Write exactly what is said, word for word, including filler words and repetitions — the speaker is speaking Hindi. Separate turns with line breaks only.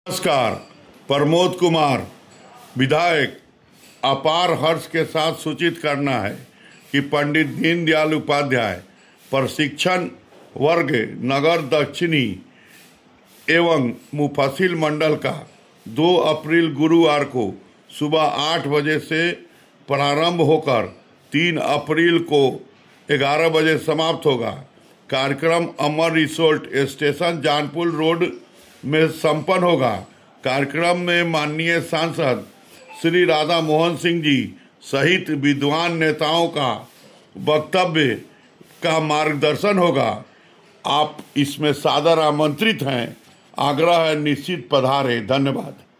नमस्कार। प्रमोद कुमार विधायक अपार हर्ष के साथ सूचित करना है कि पंडित दीनदयाल उपाध्याय प्रशिक्षण वर्ग नगर दक्षिणी एवं मुफस्सिल मंडल का दो अप्रैल गुरुवार को सुबह आठ बजे से प्रारंभ होकर तीन अप्रैल को ग्यारह बजे समाप्त होगा। कार्यक्रम Amar resort station Janpur road में संपन्न होगा। कार्यक्रम में माननीय सांसद श्री राधा मोहन सिंह जी सहित विद्वान नेताओं का वक्तव्य का मार्गदर्शन होगा। आप इसमें सादर आमंत्रित हैं। आग्रह है निश्चित पधारें। धन्यवाद।